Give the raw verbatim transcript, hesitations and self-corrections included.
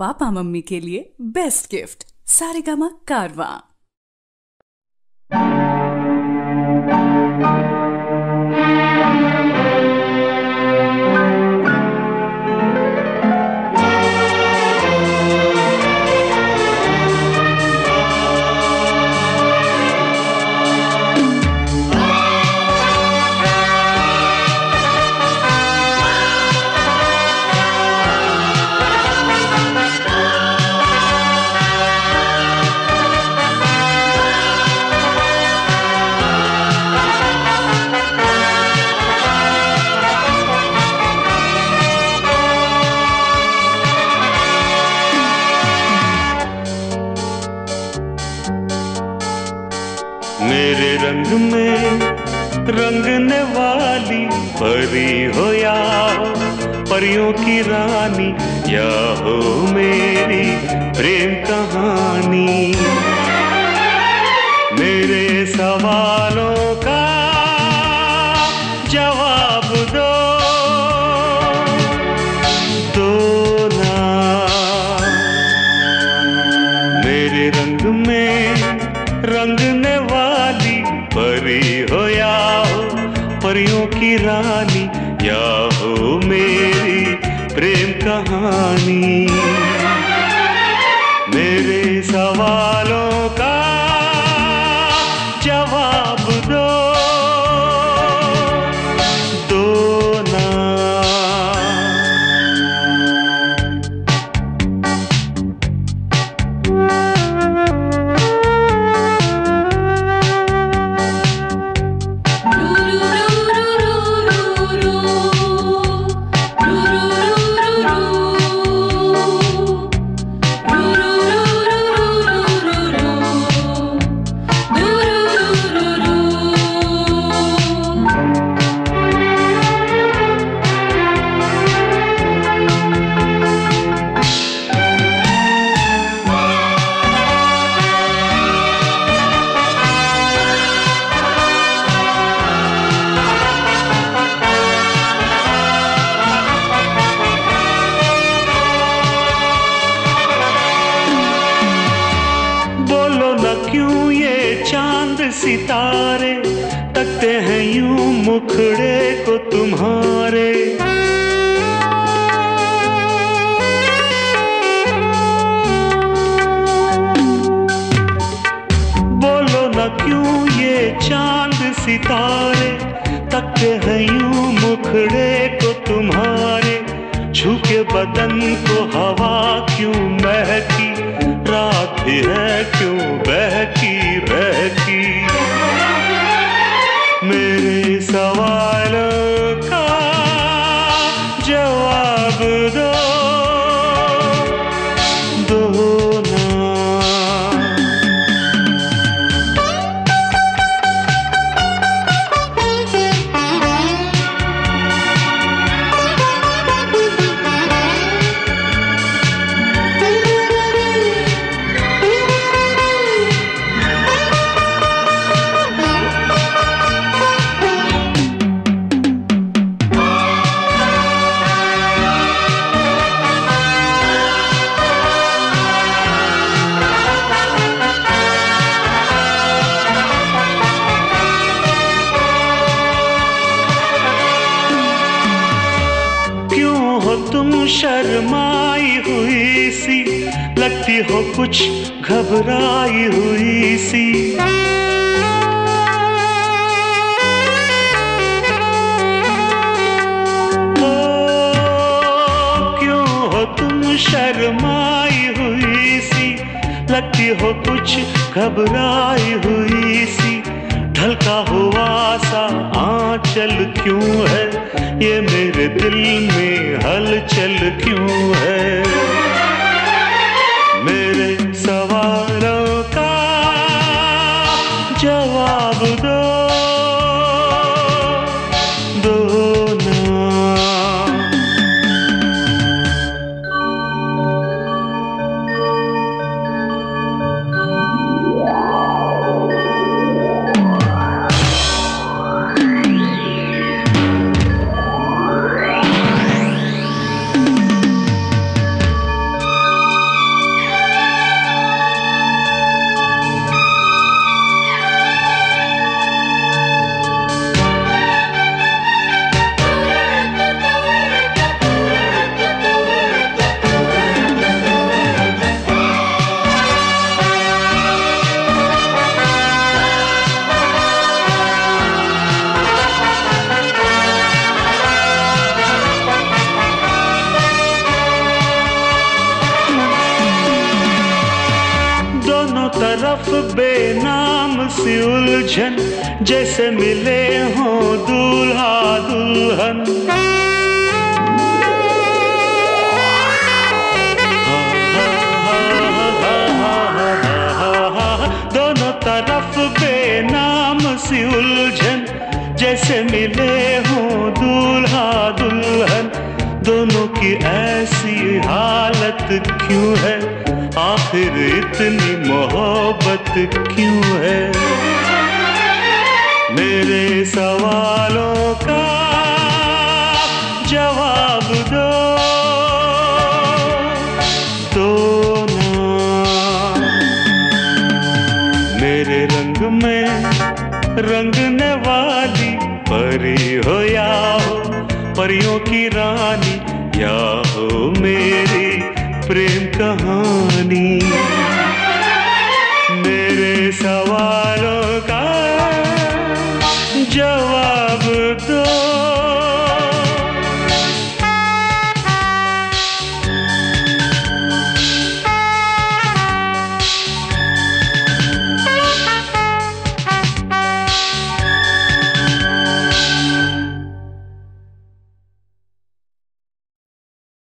Papa mummy के लिए best gift Saregama कारवां। मेरे रंग में रंगने वाली परी हो या हो परियों की रानी, या हो मेरी प्रेम कहानी। मेरे सवालों का जवाब दो, दो ना। मेरे रंग में रंगने वाली परी हो या हो परियों की रानी, या हो मेरी प्रेम कहानी। मेरे सवालों का जवाब दो, दो ना। क्यों ये चांद सितारे तकते हैं यूं मुखड़े को तुम्हारे। बोलो ना क्यों ये चांद सितारे तकते हैं यूं मुखड़े को तुम्हारे। छू के बदन को हवा क्यों महकी, रात भी है क्यों बहकी बहकी। मेरे सवालों का जवाब दो, दो ना। तुम शर्माई हुई सी, लगती हो कुछ घबराई हुई सी। ओ, क्यों हो तुम शर्माई हुई सी, लगती हो कुछ घबराई हुई सी। ढलका हुआ सा आंचल क्यों है, ये मेरे दिल में हलचल क्यों है। मेरे सवालों का जवाब दो, दो ना। तरफ बेनाम सी उलझन, जैसे मिले हों दूल्हा दुल्हन। दोनों तरफ बेनाम सी उलझन, जैसे मिले हों दूल्हा दुल्हन। दोनों की ऐसी हालत क्यों है, आखिर इतनी मोहब्बत क्यों है? मेरे सवालों का जवाब दो, दो ना। मेरे रंग में रंगने वाली परी हो या हो परियों की रानी, या हो मेरी प्रेम कहानी।